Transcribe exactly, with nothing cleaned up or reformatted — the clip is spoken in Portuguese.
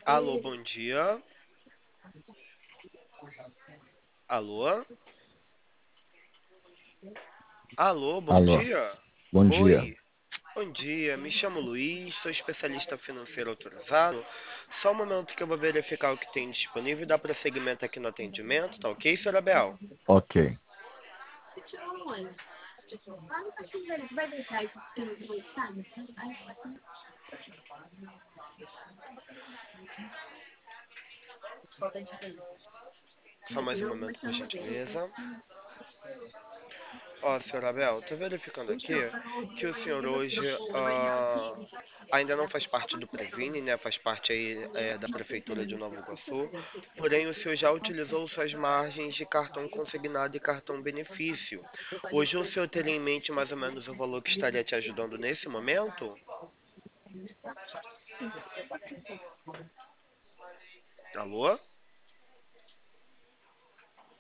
Alô, bom dia. Alô? Alô, bom Alô, dia. bom dia. Oi, bom dia. Me chamo Luiz, sou especialista financeiro autorizado. Só um momento que eu vou verificar o que tem disponível e dar prosseguimento aqui no atendimento, tá ok, senhora Bel? Ok. Só mais um momento, por gentileza. Ó, senhora Bel, tô verificando aqui que o senhor hoje ah, ainda não faz parte do Previne, né? Faz parte aí é, da Prefeitura de Nova Iguaçu. Porém, o senhor já utilizou suas margens de cartão consignado e cartão benefício. Hoje o senhor teria em mente mais ou menos o valor que estaria te ajudando nesse momento? Alô?